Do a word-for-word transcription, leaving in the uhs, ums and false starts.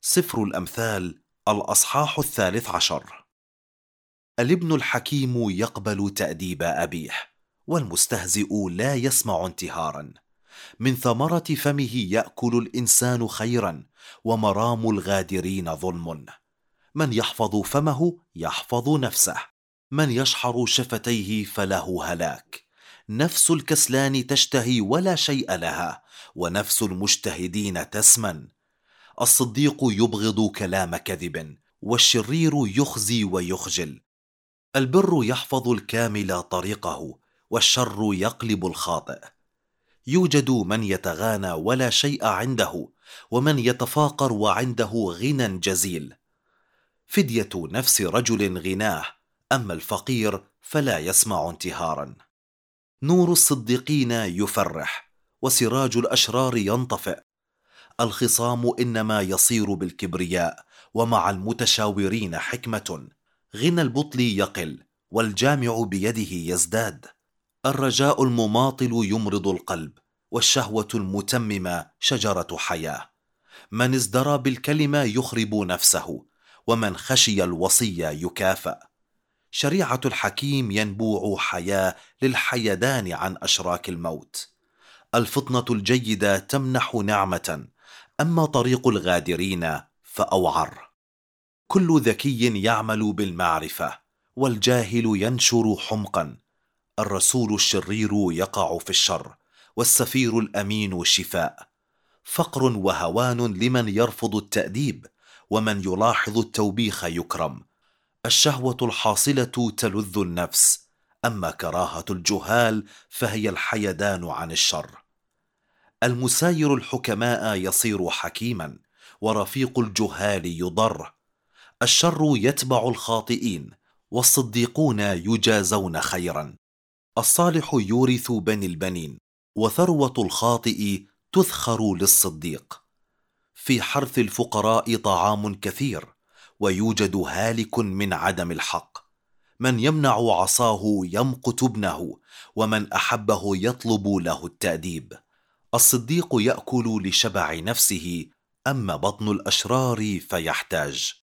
سفر الأمثال الأصحاح الثالث عشر. الابن الحكيم يقبل تأديب أبيه، والمستهزئ لا يسمع انتهارا. من ثمرة فمه يأكل الإنسان خيرا، ومرام الغادرين ظلم. من يحفظ فمه يحفظ نفسه، من يشحر شفتيه فله هلاك. نفس الكسلان تشتهي ولا شيء لها، ونفس المجتهدين تسمن. الصديق يبغض كلام كذب، والشرير يخزي ويخجل. البر يحفظ الكامل طريقه، والشر يقلب الخاطئ. يوجد من يتغانى ولا شيء عنده، ومن يتفاقر وعنده غنى جزيل. فدية نفس رجل غناه، أما الفقير فلا يسمع انتهارا. نور الصديقين يفرح، وسراج الأشرار ينطفئ. الخصام إنما يصير بالكبرياء، ومع المتشاورين حكمة. غنى البطل يقل، والجامع بيده يزداد. الرجاء المماطل يمرض القلب، والشهوة المتممة شجرة حياة. من ازدرى بالكلمة يخرب نفسه، ومن خشي الوصي يكافأ. شريعة الحكيم ينبوع حياة للحيدان عن أشراك الموت. الفطنة الجيدة تمنح نعمة، أما طريق الغادرين فأوعر. كل ذكي يعمل بالمعرفة، والجاهل ينشر حمقا. الرسول الشرير يقع في الشر، والسفير الأمين شفاء. فقر وهوان لمن يرفض التأديب، ومن يلاحظ التوبيخ يكرم. الشهوة الحاصلة تلذ النفس، أما كراهة الجهال فهي الحيدان عن الشر. المساير الحكماء يصير حكيما، ورفيق الجهال يضر. الشر يتبع الخاطئين، والصديقون يجازون خيرا. الصالح يورث بني البنين، وثروة الخاطئ تذخر للصديق. في حرث الفقراء طعام كثير، ويوجد هالك من عدم الحق. من يمنع عصاه يمقت ابنه، ومن أحبه يطلب له التأديب. الصديق يأكل لشبع نفسه، أما بطن الأشرار فيحتاج.